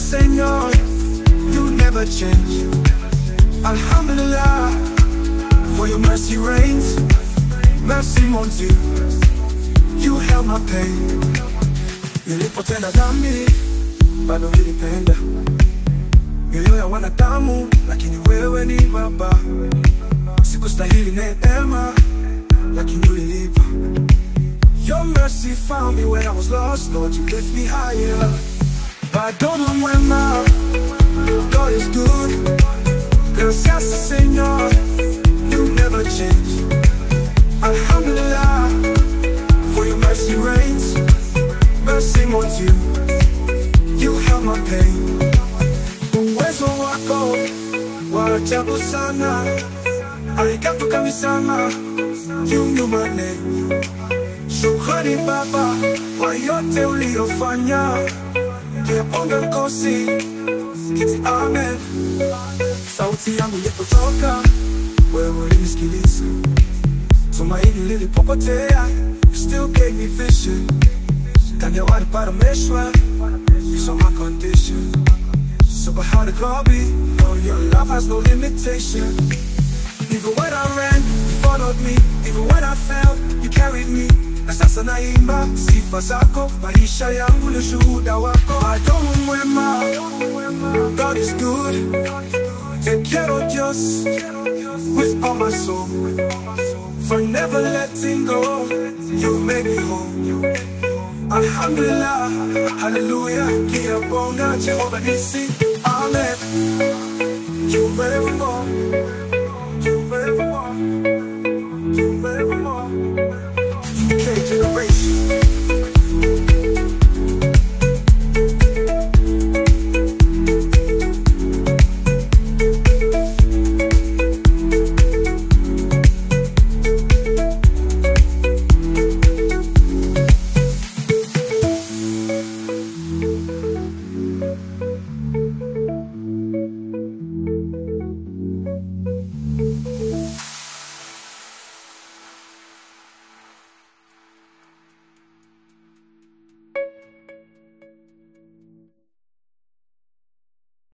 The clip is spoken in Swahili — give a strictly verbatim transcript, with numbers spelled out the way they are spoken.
Señor, you never change. Alhamdulillah, for your mercy reigns. Mercy mon Dieu, you held my pain. Nilipotenda dhambi, bado nilipenda. Mioyo ya wanadamu, lakini wewe ni Baba. Sikustahili neema, lakini ulinipa. Your mercy found me when I was lost. Lord, you lift me higher. Bado ni mwema, God is good. Gracias Señor, you never change. Alhamdulillah, for your mercy reigns. Mercy mon Dieu, you held my pain. Uwezo wako wa ajabu sana, arigato kamisama, you knew my name. Shukrani Baba kwa yote uliyofanya. Kiaponga kosi kiti amen. Sauti yangu ilipotoka, wewe ulinisikiliza. Tumaini lilipopotea, you still gave me vision. Kanyawari parameshwa, you saw my condition. Subhana Rabbi, oh your love has no limitation. Even when I ran, you followed me. Even when I fell, you carried me. Na sasa naimba sifa zako, maisha yangu ni shuhuda wako. Bado mwema, God is good. Te quiero Dios with all my soul. For never letting go, you've made me whole. Alhamdulillah, hallelujah, Kiabonga, Jehovah Nissi, amen. You're very more.